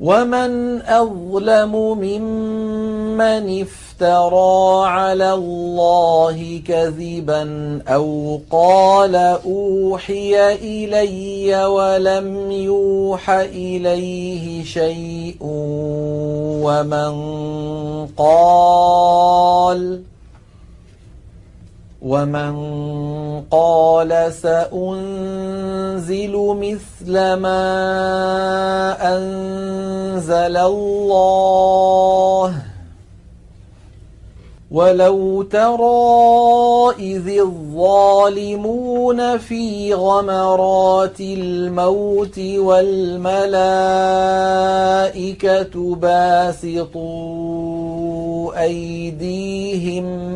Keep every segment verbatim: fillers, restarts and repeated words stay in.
ومن أظلم ممن افترى على الله كذبا أو قال أوحي إلي ولم يوح إليه شيء ومن قال ومن قال سأنزل مثل ما أنزل الله ولو ترى إذ الظالمون في غمرات الموت والملائكة باسطوا أيديهم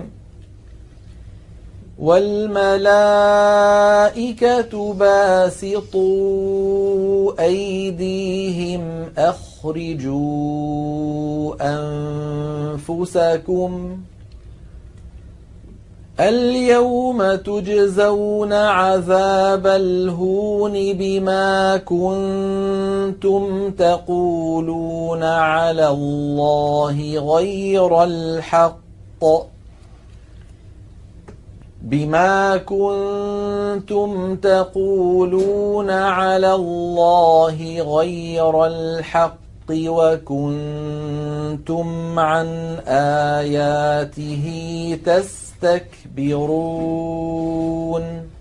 والملائكة باسطوا أيديهم أخرجوا أنفسكم اليوم تجزون عذاب الهون بما كنتم تقولون على الله غير الحق بما كنتم تقولون على الله غير الحق وكنتم عن آياته تستكبرون